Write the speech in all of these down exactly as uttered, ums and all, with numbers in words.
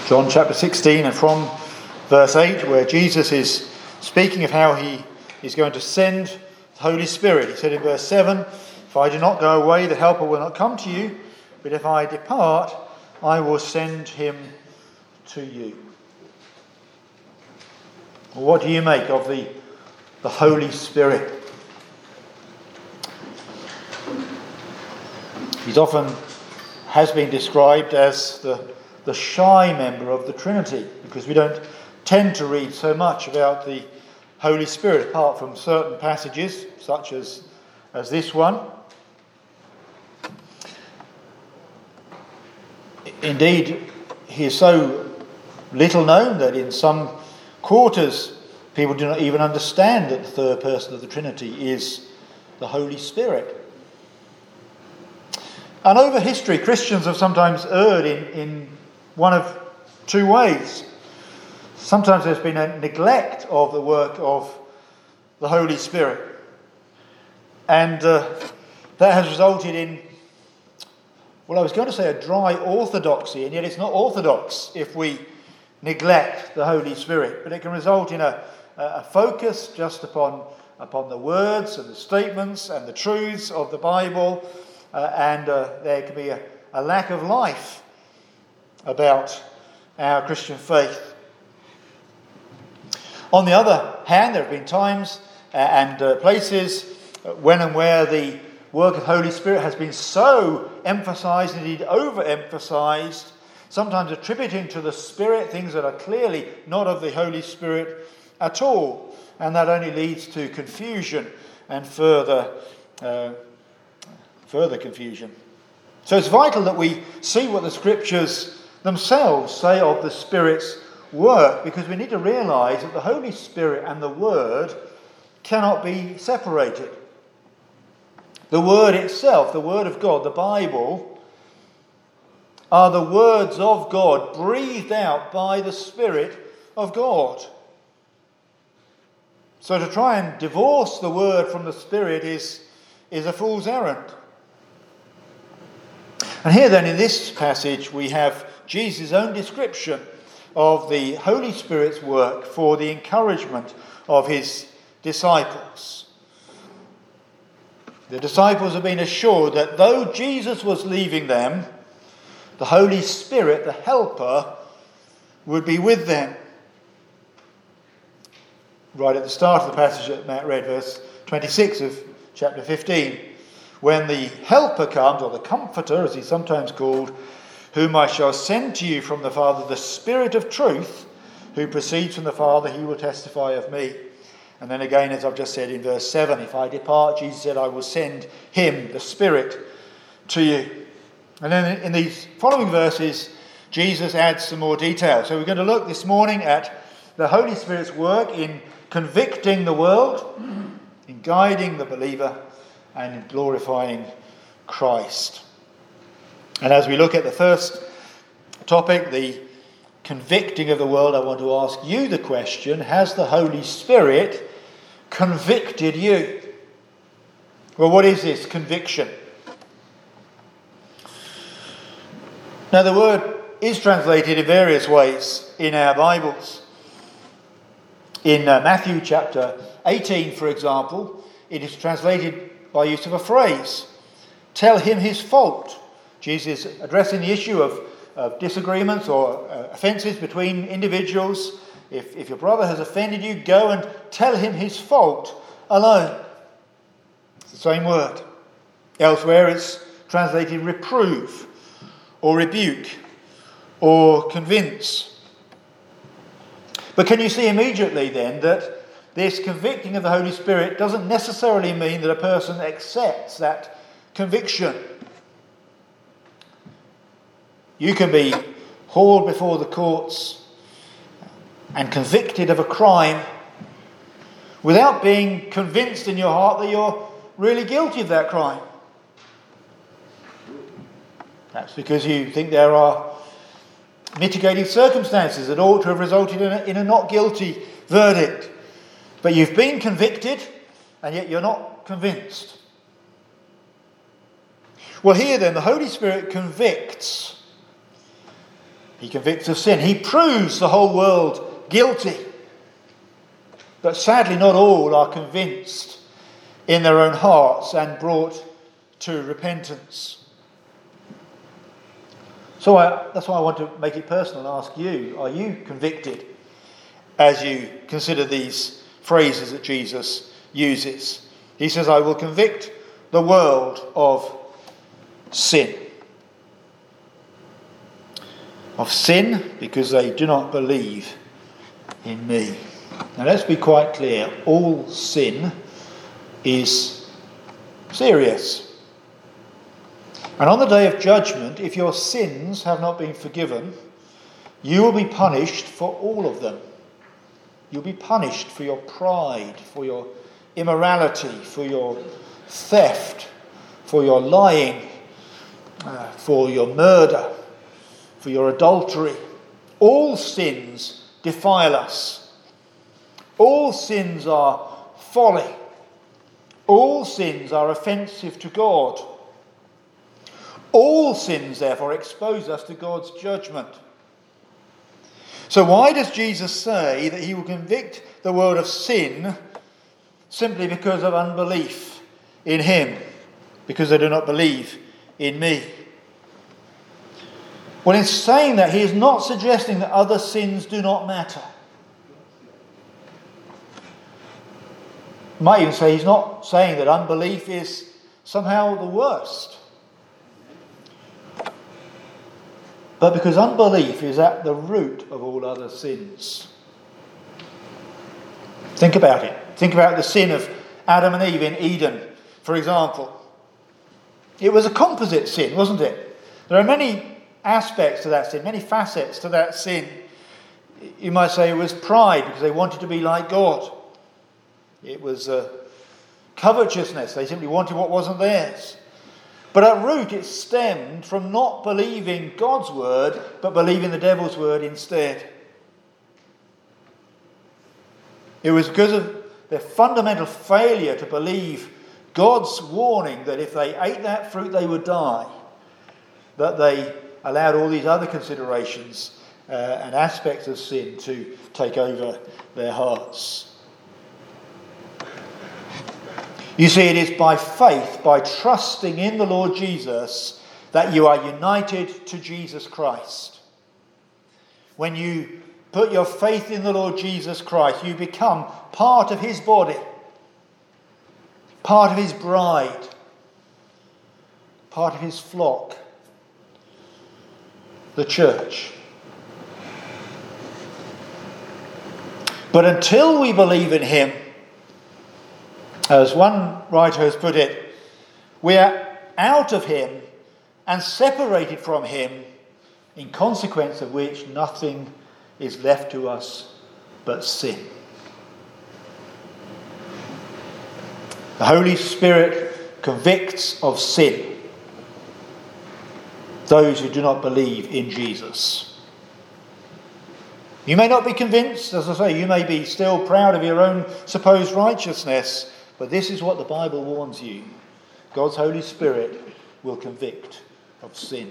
John chapter sixteen, and from verse eight, where Jesus is speaking of how he is going to send the Holy Spirit. He said in verse seven, "If I do not go away, the Helper will not come to you, but if I depart, I will send him to you." Well, what do you make of the, the Holy Spirit? He's often has been described as the, the shy member of the Trinity, because we don't tend to read so much about the Holy Spirit apart from certain passages such as, as this one. Indeed, he is so little known that in some quarters people do not even understand that the third person of the Trinity is the Holy Spirit. And over history, Christians have sometimes erred in, in one of two ways. Sometimes there's been a neglect of the work of the Holy Spirit. And uh, that has resulted in, well, I was going to say a dry orthodoxy, and yet it's not orthodox if we neglect the Holy Spirit. But it can result in a, a focus just upon, upon the words and the statements and the truths of the Bible. Uh, and uh, there can be a, a lack of life about our Christian faith. On the other hand, there have been times uh, and uh, places uh, when and where the work of the Holy Spirit has been so emphasised, indeed overemphasised, sometimes attributing to the Spirit things that are clearly not of the Holy Spirit at all. And that only leads to confusion and further uh, Further confusion. So it's vital that we see what the Scriptures themselves say of the Spirit's work, because we need to realise that the Holy Spirit and the Word cannot be separated. The Word itself, the Word of God, the Bible, are the words of God breathed out by the Spirit of God. So to try and divorce the Word from the Spirit is, is a fool's errand. And here then in this passage we have Jesus' own description of the Holy Spirit's work for the encouragement of his disciples. The disciples have been assured that though Jesus was leaving them, the Holy Spirit, the Helper, would be with them. Right at the start of the passage that Matt read, verse twenty-six of chapter fifteen. "When the Helper comes," or the Comforter as he's sometimes called, "whom I shall send to you from the Father, the Spirit of truth, who proceeds from the Father, he will testify of me." And then again, as I've just said in verse seven, "If I depart," Jesus said, "I will send him, the Spirit, to you." And then in these following verses, Jesus adds some more detail. So we're going to look this morning at the Holy Spirit's work in convicting the world, in guiding the believer, and in glorifying Christ. And as we look at the first topic, the convicting of the world, I want to ask you the question: has the Holy Spirit convicted you? Well, what is this conviction? Now, the word is translated in various ways in our Bibles. In uh, Matthew chapter eighteen, for example, it is translated by use of a phrase: "Tell him his fault." Jesus is addressing the issue of, of disagreements or uh, offences between individuals. If, if your brother has offended you, go and tell him his fault alone. It's the same word. Elsewhere it's translated reprove or rebuke or convince. But can you see immediately then that this convicting of the Holy Spirit doesn't necessarily mean that a person accepts that conviction? You can be hauled before the courts and convicted of a crime without being convinced in your heart that you're really guilty of that crime. That's because you think there are mitigating circumstances that ought to have resulted in a, in a not guilty verdict. But you've been convicted, and yet you're not convinced. Well, here then, the Holy Spirit convicts He convicts of sin. He proves the whole world guilty. But sadly, not all are convinced in their own hearts and brought to repentance. So I, that's why I want to make it personal and ask you, are you convicted as you consider these phrases that Jesus uses? He says, I will convict the world of sin. Of sin because they do not believe in me. Now let's be quite clear. All sin is serious. And on the day of judgment, if your sins have not been forgiven, you will be punished for all of them. You'll be punished for your pride, for your immorality, for your theft, for your lying, uh, for your murder, for your adultery. All sins defile us. All sins are folly. All sins are offensive to God. All sins, therefore, expose us to God's judgment. So why does Jesus say that he will convict the world of sin simply because of unbelief in him? Because they do not believe in me? Well, in saying that, he is not suggesting that other sins do not matter. Might even say he's not saying that unbelief is somehow the worst. But because unbelief is at the root of all other sins. Think about it. Think about the sin of Adam and Eve in Eden, for example. It was a composite sin, wasn't it? There are many aspects to that sin, many facets to that sin. You might say it was pride because they wanted to be like God. It was uh, covetousness. They simply wanted what wasn't theirs. But at root it stemmed from not believing God's word, but believing the devil's word instead. It was because of their fundamental failure to believe God's warning that if they ate that fruit they would die, that they allowed all these other considerations uh, and aspects of sin to take over their hearts. You see, it is by faith, by trusting in the Lord Jesus, that you are united to Jesus Christ. When you put your faith in the Lord Jesus Christ, you become part of his body, part of his bride, part of his flock, the church. But until we believe in him, as one writer has put it, we are out of him and separated from him, in consequence of which nothing is left to us but sin. The Holy Spirit convicts of sin those who do not believe in Jesus. You may not be convinced, as I say, you may be still proud of your own supposed righteousness, but this is what the Bible warns you. God's Holy Spirit will convict of sin.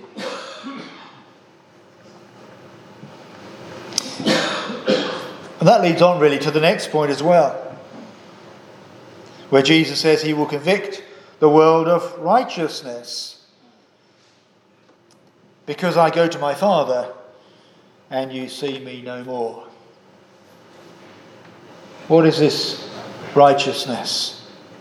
And that leads on really to the next point as well, where Jesus says he will convict the world of righteousness. Because I go to my Father and you see me no more. What is this righteousness?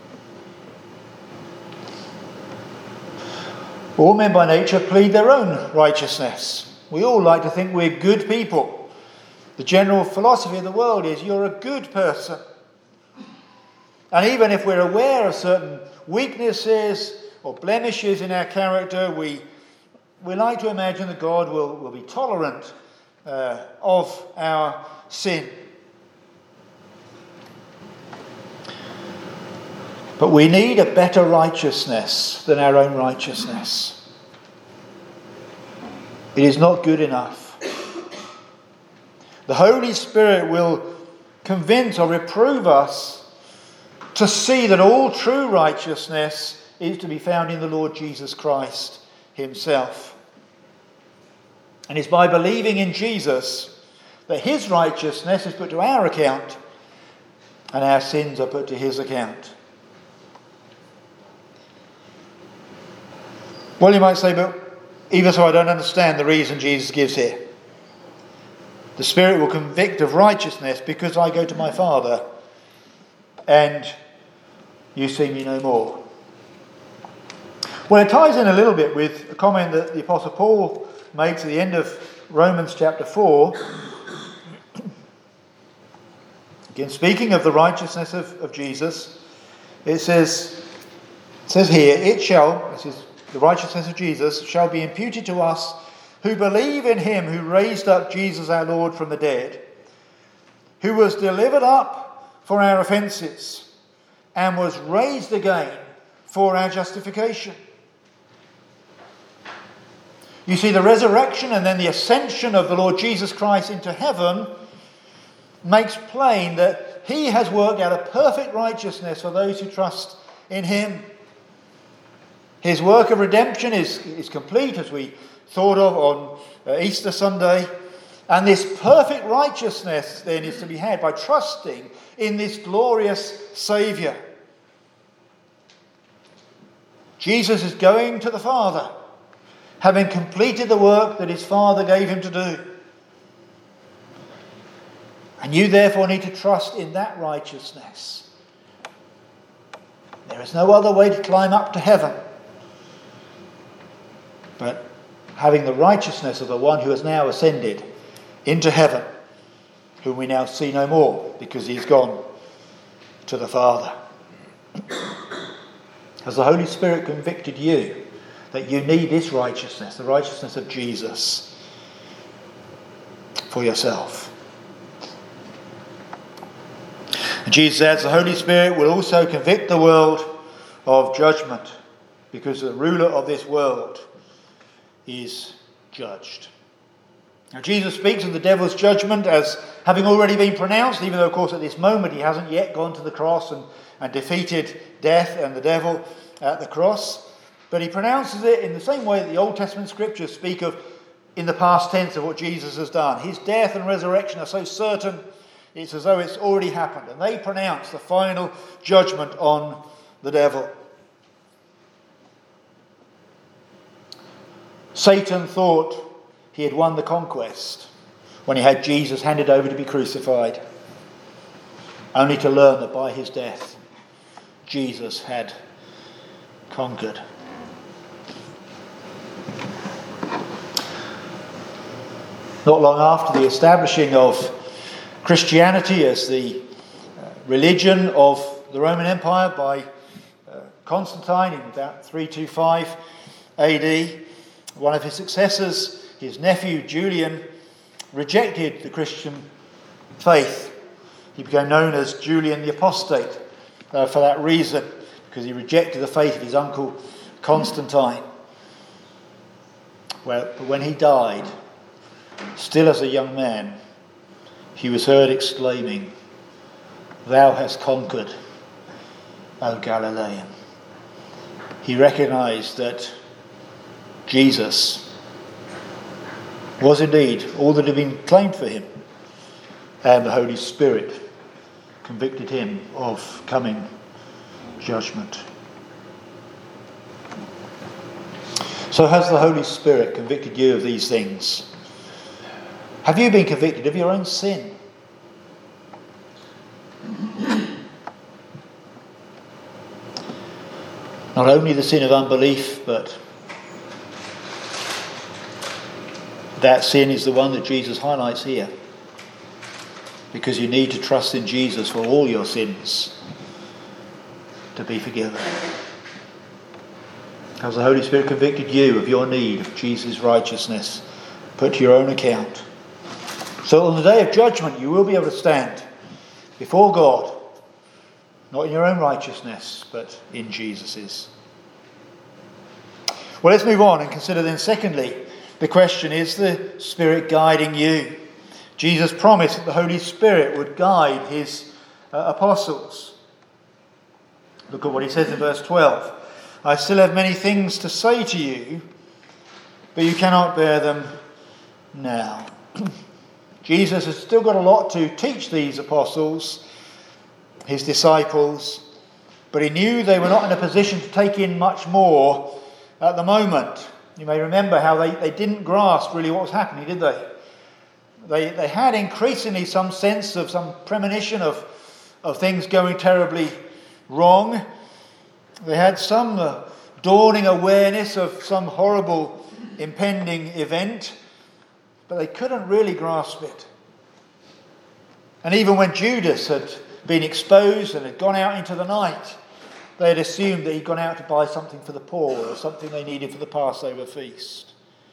All men by nature plead their own righteousness. We all like to think we're good people. The general philosophy of the world is you're a good person. And even if we're aware of certain weaknesses or blemishes in our character, we, we like to imagine that God will, will be tolerant uh, of our sin. But we need a better righteousness than our own righteousness. It is not good enough. The Holy Spirit will convince or reprove us to see that all true righteousness is to be found in the Lord Jesus Christ himself. And it's by believing in Jesus that his righteousness is put to our account and our sins are put to his account. Well, you might say, but even so I don't understand the reason Jesus gives here. The Spirit will convict of righteousness because I go to my Father and you see me no more. Well, it ties in a little bit with a comment that the Apostle Paul makes at the end of Romans chapter four. Again, speaking of the righteousness of, of Jesus, it says, it says here, it shall, this is the righteousness of Jesus, shall be imputed to us who believe in him who raised up Jesus our Lord from the dead, who was delivered up for our offences and was raised again for our justification. You see, the resurrection and then the ascension of the Lord Jesus Christ into heaven makes plain that he has worked out a perfect righteousness for those who trust in him. His work of redemption is, is complete, as we thought of on uh, Easter Sunday. And this perfect righteousness then is to be had by trusting in this glorious Saviour. Jesus is going to the Father, having completed the work that his Father gave him to do. And you therefore need to trust in that righteousness. There is no other way to climb up to heaven but having the righteousness of the one who has now ascended into heaven, whom we now see no more because he is gone to the Father. Has the Holy Spirit convicted you that you need this righteousness, the righteousness of Jesus, for yourself? And Jesus adds, the Holy Spirit will also convict the world of judgment, because the ruler of this world is judged. Now, Jesus speaks of the devil's judgment as having already been pronounced, even though, of course, at this moment he hasn't yet gone to the cross and, and defeated death and the devil at the cross. But he pronounces it in the same way that the Old Testament scriptures speak of in the past tense of what Jesus has done. His death and resurrection are so certain, it's as though it's already happened. And they pronounce the final judgment on the devil. Satan thought he had won the conquest when he had Jesus handed over to be crucified, only to learn that by his death, Jesus had conquered. Not long after the establishing of Christianity as the religion of the Roman Empire by Constantine in about three twenty-five A D, one of his successors, his nephew Julian, rejected the Christian faith. He became known as Julian the Apostate uh, for that reason, because he rejected the faith of his uncle Constantine. Well, but when he died, still as a young man, he was heard exclaiming, "Thou hast conquered, O Galilean." He recognised that Jesus was indeed all that had been claimed for him, and the Holy Spirit convicted him of coming judgment. So has the Holy Spirit convicted you of these things? Have you been convicted of your own sin? Not only the sin of unbelief, but that sin is the one that Jesus highlights here, because you need to trust in Jesus for all your sins to be forgiven. Has the Holy Spirit convicted you of your need of Jesus' righteousness put to your own account? So on the day of judgment you will be able to stand before God, not in your own righteousness, but in Jesus's. Well, let's move on and consider then secondly, the question, is the Spirit guiding you? Jesus promised that the Holy Spirit would guide his uh, apostles. Look at what he says in verse twelve. "I still have many things to say to you, but you cannot bear them now. Jesus has still got a lot to teach these apostles, his disciples, but he knew they were not in a position to take in much more at the moment. You may remember how they, they didn't grasp really what was happening, did they? They they had increasingly some sense of, some premonition of, of things going terribly wrong. They had some uh, dawning awareness of some horrible impending event, but they couldn't really grasp it. And even when Judas had been exposed and had gone out into the night, they had assumed that he'd gone out to buy something for the poor or something they needed for the Passover feast.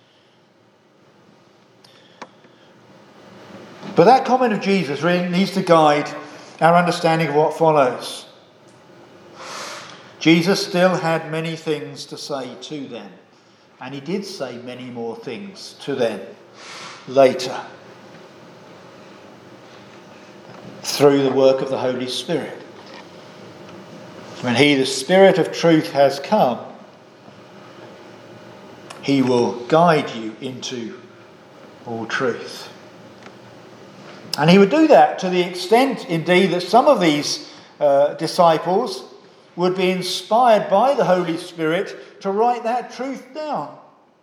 But that comment of Jesus really needs to guide our understanding of what follows. Jesus still had many things to say to them, and he did say many more things to them later through the work of the Holy Spirit. When he, the Spirit of truth, has come, he will guide you into all truth. And he would do that to the extent, indeed, that some of these uh, disciples would be inspired by the Holy Spirit to write that truth down.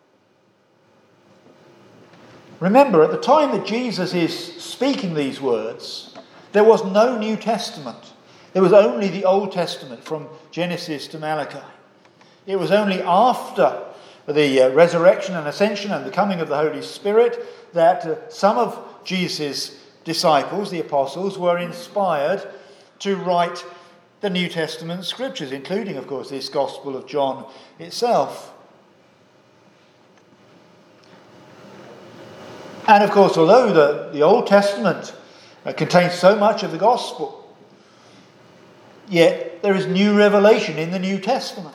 Remember, at the time that Jesus is speaking these words, there was no New Testament. There was only the Old Testament from Genesis to Malachi. It was only after the uh, resurrection and ascension and the coming of the Holy Spirit that uh, some of Jesus' disciples, the apostles, were inspired to write the New Testament scriptures, including, of course, this Gospel of John itself. And, of course, although the, the Old Testament uh, contains so much of the Gospel, yet there is new revelation in the New Testament.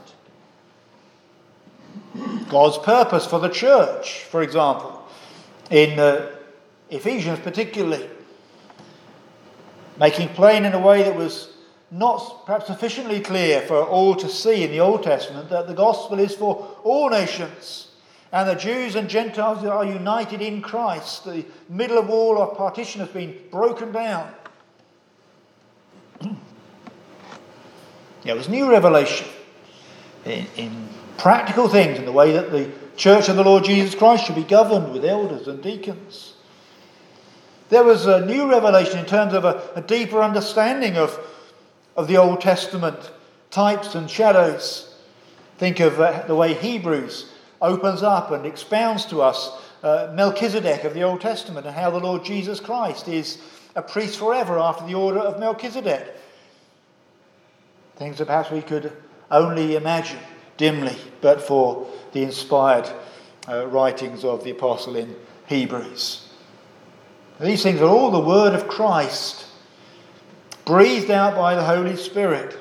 God's purpose for the church, for example, in uh, Ephesians particularly, making plain in a way that was not perhaps sufficiently clear for all to see in the Old Testament that the gospel is for all nations, and the Jews and Gentiles are united in Christ. The middle of wall of partition has been broken down. There was new revelation in, in practical things, in the way that the church of the Lord Jesus Christ should be governed with elders and deacons. There was a new revelation in terms of a, a deeper understanding of, of the Old Testament types and shadows. Think of uh, the way Hebrews opens up and expounds to us uh, Melchizedek of the Old Testament, and how the Lord Jesus Christ is a priest forever after the order of Melchizedek. Things that perhaps we could only imagine dimly, but for the inspired uh, writings of the apostle in Hebrews. These things are all the word of Christ, breathed out by the Holy Spirit.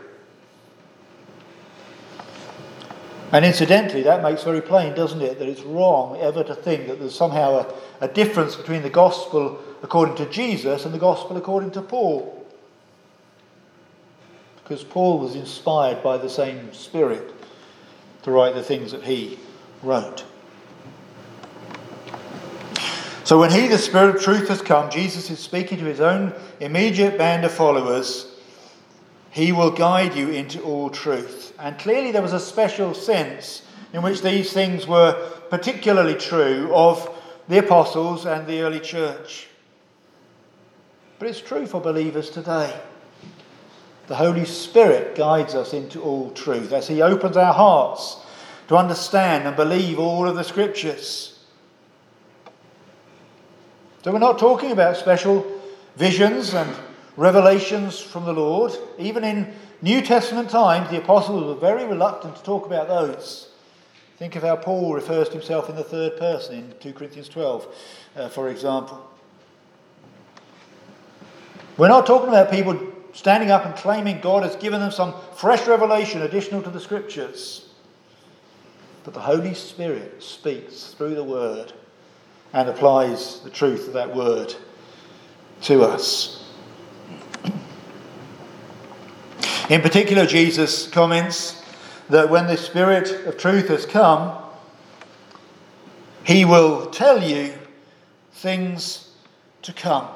And incidentally, that makes very plain, doesn't it, that it's wrong ever to think that there's somehow a, a difference between the gospel according to Jesus and the gospel according to Paul. Because Paul was inspired by the same Spirit to write the things that he wrote. So when he, the Spirit of truth, has come, Jesus is speaking to his own immediate band of followers. He will guide you into all truth. And clearly there was a special sense in which these things were particularly true of the apostles and the early church. But it's true for believers today. The Holy Spirit guides us into all truth as he opens our hearts to understand and believe all of the Scriptures. So we're not talking about special visions and revelations from the Lord. Even in New Testament times, the apostles were very reluctant to talk about those. Think of how Paul refers to himself in the third person in two Corinthians twelve, uh, for example. We're not talking about people standing up and claiming God has given them some fresh revelation additional to the Scriptures. But the Holy Spirit speaks through the Word and applies the truth of that Word to us. In particular, Jesus comments that when the Spirit of truth has come, he will tell you things to come.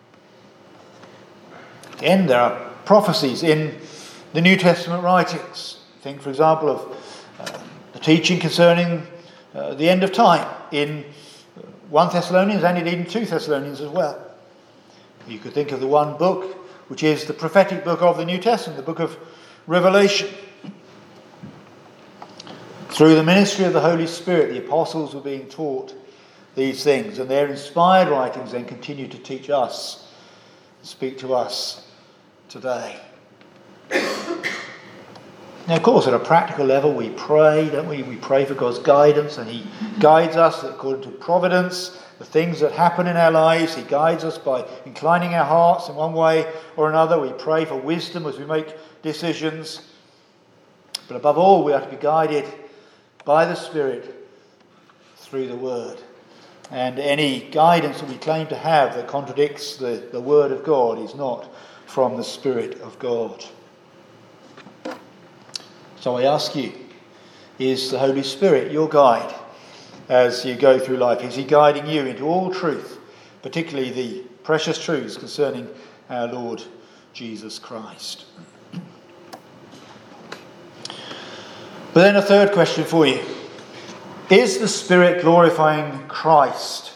Again, there are prophecies in the New Testament writings. Think, for example, of uh, the teaching concerning uh, the end of time in First Thessalonians and indeed in Second Thessalonians as well. You could think of the one book which is the prophetic book of the New Testament, the book of Revelation. Through the ministry of the Holy Spirit, the apostles were being taught these things, and their inspired writings then continue to teach us, speak to us today. Now, of course, at a practical level, we pray, don't we? We pray for God's guidance, and He guides us according to providence. The things that happen in our lives, He guides us by inclining our hearts in one way or another. We pray for wisdom as we make decisions. But above all, we are to be guided by the Spirit through the Word. And any guidance that we claim to have that contradicts the, the Word of God is not from the Spirit of God. So I ask you, is the Holy Spirit your guide as you go through life? Is He guiding you into all truth, particularly the precious truths concerning our Lord Jesus Christ? But then a third question for you. Is the Spirit glorifying Christ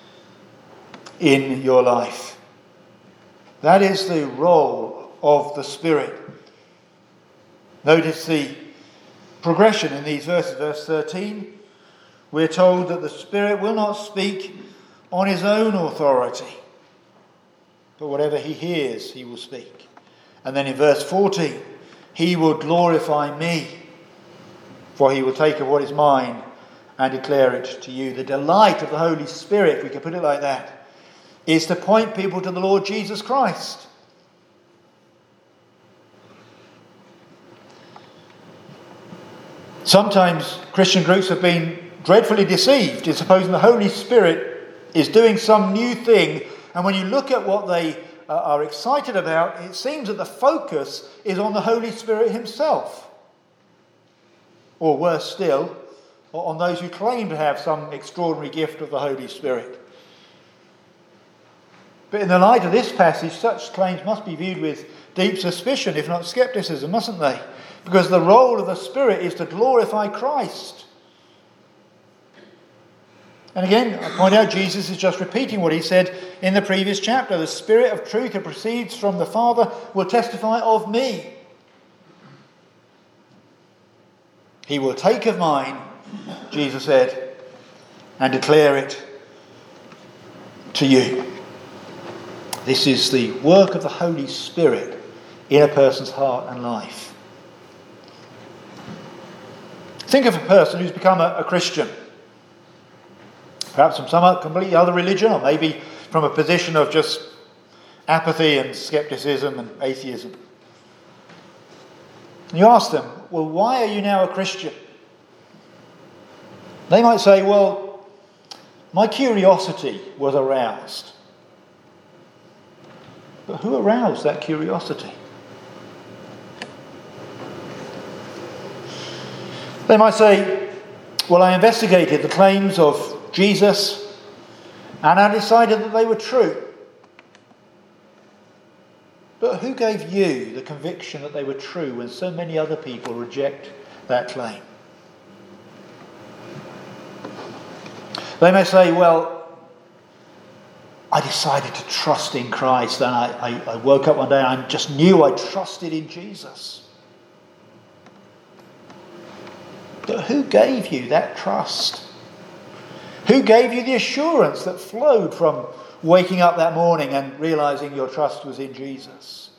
in your life? That is the role of the Spirit. Notice the progression in these verses. Verse thirteen, we're told that the Spirit will not speak on His own authority, but whatever He hears, He will speak. And then in verse fourteen, He will glorify me, for He will take of what is mine and declare it to you. The delight of the Holy Spirit, if we can put it like that, is to point people to the Lord Jesus Christ. Sometimes Christian groups have been dreadfully deceived in supposing the Holy Spirit is doing some new thing, and when you look at what they uh, are excited about, it seems that the focus is on the Holy Spirit Himself. Or worse still, on those who claim to have some extraordinary gift of the Holy Spirit. But in the light of this passage, such claims must be viewed with deep suspicion, if not scepticism, mustn't they? Because the role of the Spirit is to glorify Christ. And again, I point out Jesus is just repeating what He said in the previous chapter. The Spirit of truth that proceeds from the Father will testify of me. He will take of mine, Jesus said, and declare it to you. This is the work of the Holy Spirit in a person's heart and life. Think of a person who's become a, a Christian, perhaps from some completely other religion, or maybe from a position of just apathy and scepticism and atheism. And you ask them, well, why are you now a Christian? They might say, well, my curiosity was aroused. But who aroused that curiosity? They might say, well, I investigated the claims of Jesus and I decided that they were true. But who gave you the conviction that they were true when so many other people reject that claim? They may say, well, I decided to trust in Christ, and I, I, I woke up one day and I just knew I trusted in Jesus. But who gave you that trust? Who gave you the assurance that flowed from waking up that morning and realizing your trust was in Jesus?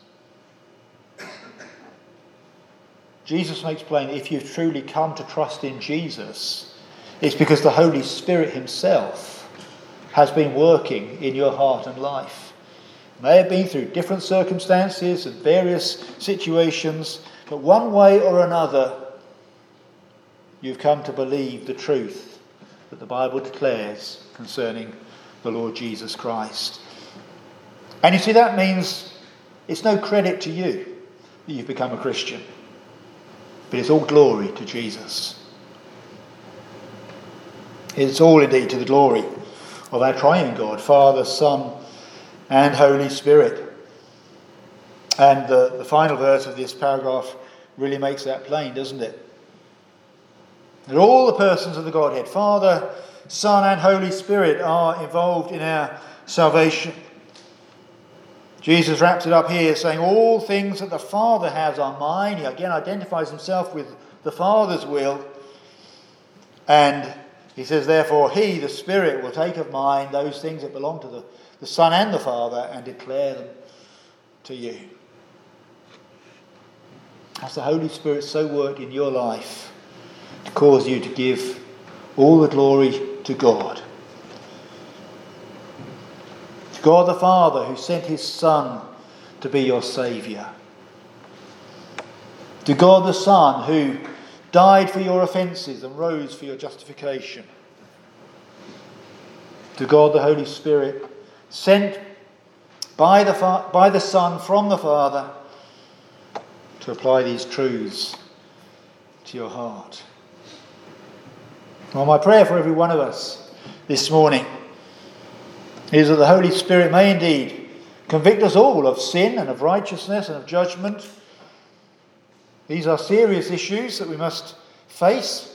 Jesus makes plain that if you've truly come to trust in Jesus, it's because the Holy Spirit Himself has been working in your heart and life. It may have been through different circumstances and various situations, but one way or another, you've come to believe the truth that the Bible declares concerning the Lord Jesus Christ. And you see, that means it's no credit to you that you've become a Christian, but it's all glory to Jesus. It's all indeed to the glory of our triune God, Father, Son, and Holy Spirit. And the, the final verse of this paragraph really makes that plain, doesn't it? That all the persons of the Godhead, Father, Son, and Holy Spirit, are involved in our salvation. Jesus wraps it up here saying, all things that the Father has are mine. He again identifies himself with the Father's will. And he says, therefore, he, the Spirit, will take of mine those things that belong to the, the Son and the Father and declare them to you. Has the Holy Spirit so worked in your life to cause you to give all the glory to God? God the Father, who sent his Son to be your Saviour. To God the Son, who died for your offences and rose for your justification. To God the Holy Spirit, sent by the, fa- by the Son from the Father to apply these truths to your heart. Well, my prayer for every one of us this morning is that the Holy Spirit may indeed convict us all of sin and of righteousness and of judgment. These are serious issues that we must face.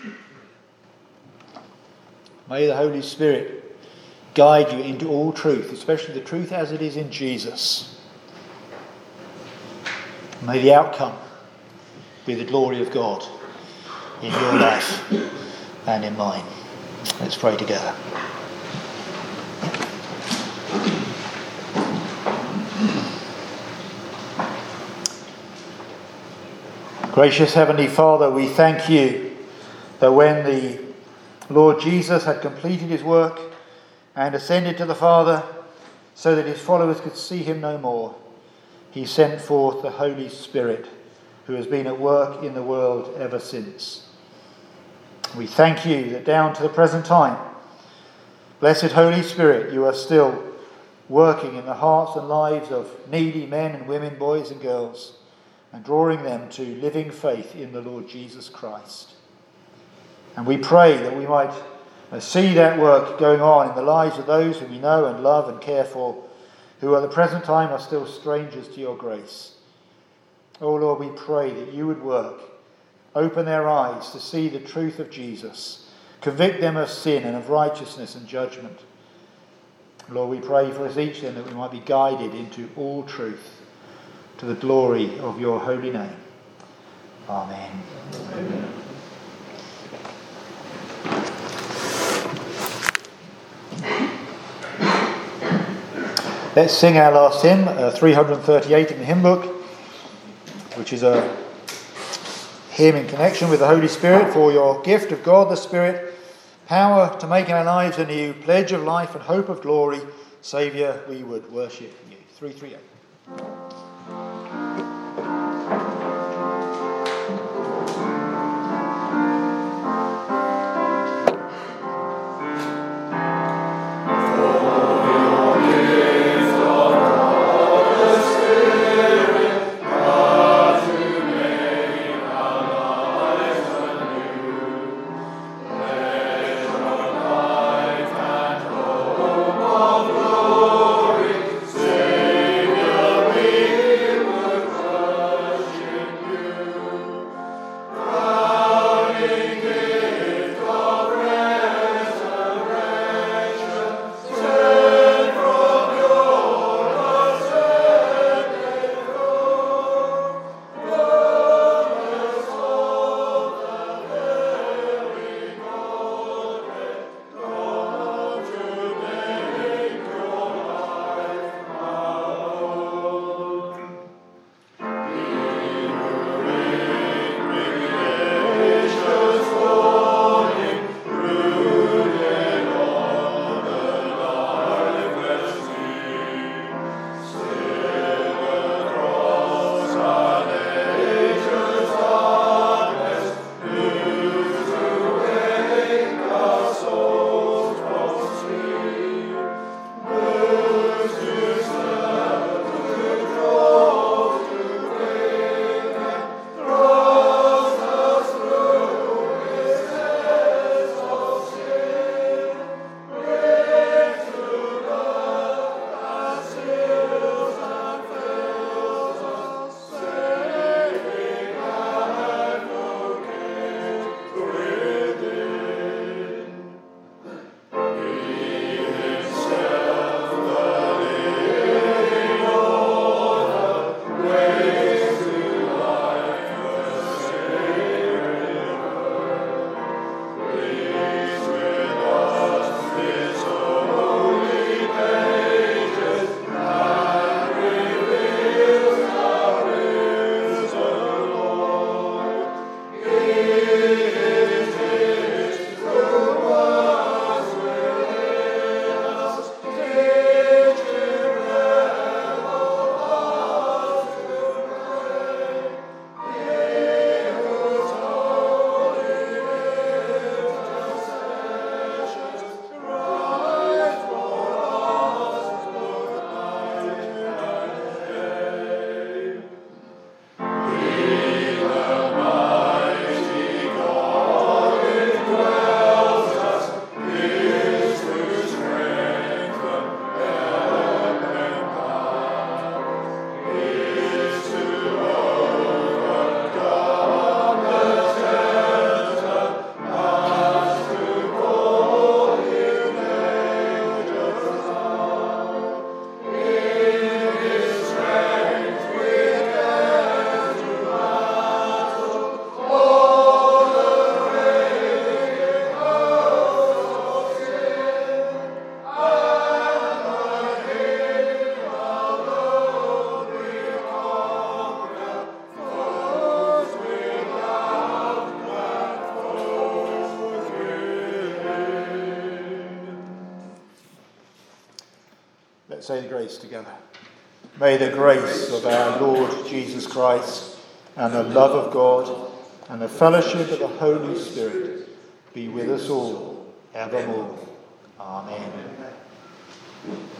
May the Holy Spirit guide you into all truth, especially the truth as it is in Jesus. May the outcome be the glory of God in your life and in mine. Let's pray together. Gracious Heavenly Father, we thank you that when the Lord Jesus had completed his work and ascended to the Father so that his followers could see him no more, he sent forth the Holy Spirit, who has been at work in the world ever since. We thank you that down to the present time, blessed Holy Spirit, you are still working in the hearts and lives of needy men and women, boys and girls, and drawing them to living faith in the Lord Jesus Christ. And we pray that we might see that work going on in the lives of those whom we know and love and care for, who at the present time are still strangers to your grace. Oh Lord, we pray that you would work, open their eyes to see the truth of Jesus, convict them of sin and of righteousness and judgment. Lord, we pray for us each then that we might be guided into all truth, to the glory of your holy name. Amen. Amen. Let's sing our last hymn, uh, three thirty-eight in the hymn book, which is a hymn in connection with the Holy Spirit. For your gift of God the Spirit, power to make our lives anew, pledge of life and hope of glory, Saviour, we would worship you. three thirty-eight. Glory, Saviour, we Let's say the grace together. May the grace of our Lord Jesus Christ and the love of God and the fellowship of the Holy Spirit be with us all evermore. Amen.